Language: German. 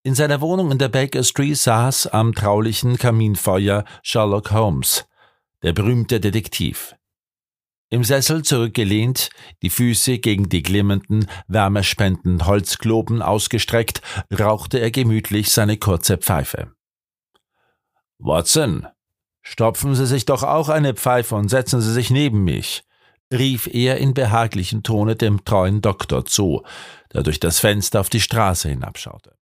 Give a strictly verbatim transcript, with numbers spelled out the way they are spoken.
In seiner Wohnung in der Baker Street saß am traulichen Kaminfeuer Sherlock Holmes, der berühmte Detektiv. Im Sessel zurückgelehnt, die Füße gegen die glimmenden, wärmespendenden Holzgloben ausgestreckt, rauchte er gemütlich seine kurze Pfeife. »Watson, stopfen Sie sich doch auch eine Pfeife und setzen Sie sich neben mich«, rief er in behaglichem Tone dem treuen Doktor zu, der durch das Fenster auf die Straße hinabschaute.